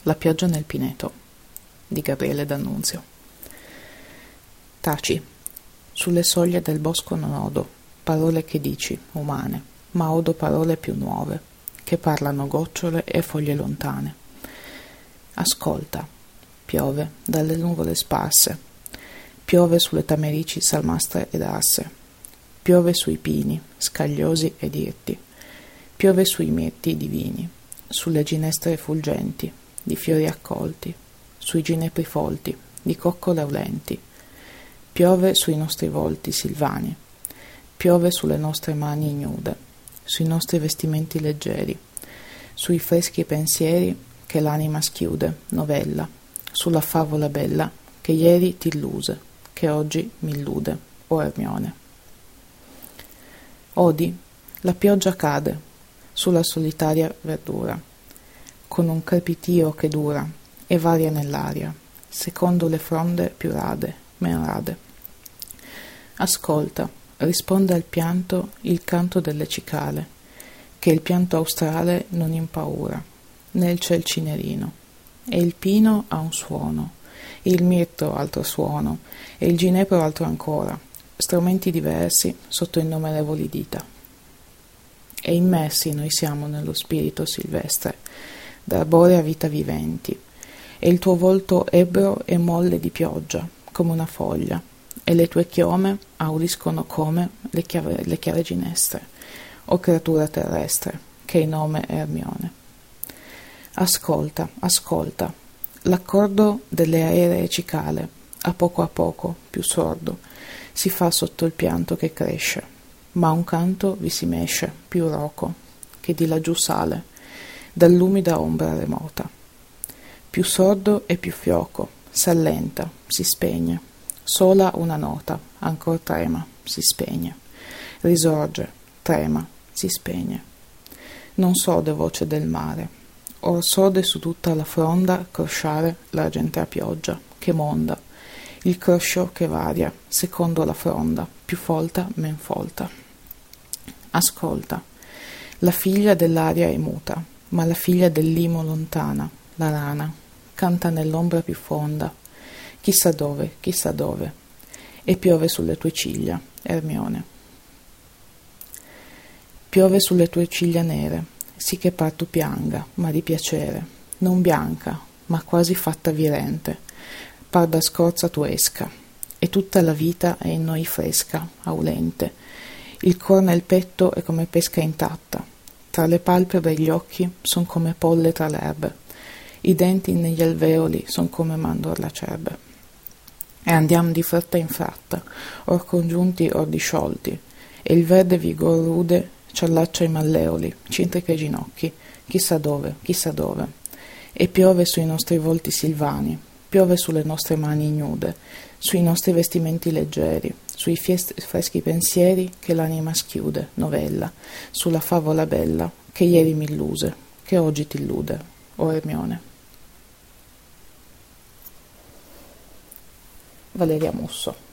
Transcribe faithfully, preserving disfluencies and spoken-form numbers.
La pioggia nel pineto di Gabriele D'Annunzio. Taci, sulle soglie del bosco non odo parole che dici, umane, ma odo parole più nuove, che parlano gocciole e foglie lontane. Ascolta, piove dalle nuvole sparse, piove sulle tamerici salmastre ed arse, piove sui pini, scagliosi ed irti, piove sui mirti divini, sulle ginestre fulgenti, di fiori accolti, sui ginepri folti, di coccole aulenti, piove sui nostri volti silvani, piove sulle nostre mani ignude, sui nostri vestimenti leggeri, sui freschi pensieri che l'anima schiude, novella, sulla favola bella che ieri t'illuse, che oggi m'illude, o Ermione. Odi, la pioggia cade sulla solitaria verdura, con un crepitio che dura e varia nell'aria, secondo le fronde più rade, men rade. Ascolta, risponde al pianto il canto delle cicale, che il pianto australe non impaura, né il ciel cinerino, e il pino ha un suono, e il mirto altro suono, e il ginepro altro ancora, strumenti diversi sotto innumerevoli dita. E immersi noi siamo nello spirito silvestre, d'arborea vita viventi, e il tuo volto ebbro e molle di pioggia, come una foglia, e le tue chiome audiscono come le chiare, le chiare ginestre, o creatura terrestre, che il nome è Ermione. Ascolta, ascolta, l'accordo delle aeree cicale, a poco a poco, più sordo, si fa sotto il pianto che cresce, ma un canto vi si mesce, più roco, che di laggiù sale, dall'umida ombra remota. Più sordo e più fioco, s'allenta, si spegne, sola una nota, ancor trema, si spegne, risorge, trema, si spegne. Non sode voce del mare, or sode su tutta la fronda crosciare l'argentea pioggia, che monda, il croscio che varia, secondo la fronda, più folta men folta. Ascolta, la figlia dell'aria è muta, ma la figlia del limo lontana, la rana, canta nell'ombra più fonda, chissà dove, chissà dove, e piove sulle tue ciglia, Ermione. Piove sulle tue ciglia nere, sì che par tu pianga, ma di piacere, non bianca, ma quasi fatta virente, par da scorza tu esca, e tutta la vita è in noi fresca, aulente, il cor nel petto è come pesca intatta, tra le palpebre e gli occhi son come polle tra l'erbe, i denti negli alveoli son come mandor l'acerbe. E andiam di fretta in fratta, or congiunti or disciolti, e il verde vigor rude c'allaccia i malleoli, cintrica i ginocchi, chissà dove, chissà dove, e piove sui nostri volti silvani, piove sulle nostre mani ignude, sui nostri vestimenti leggeri, sui fiest- freschi pensieri che l'anima schiude, novella, sulla favola bella che ieri m'illuse, che oggi t'illude, o Ermione. Valeria Musso.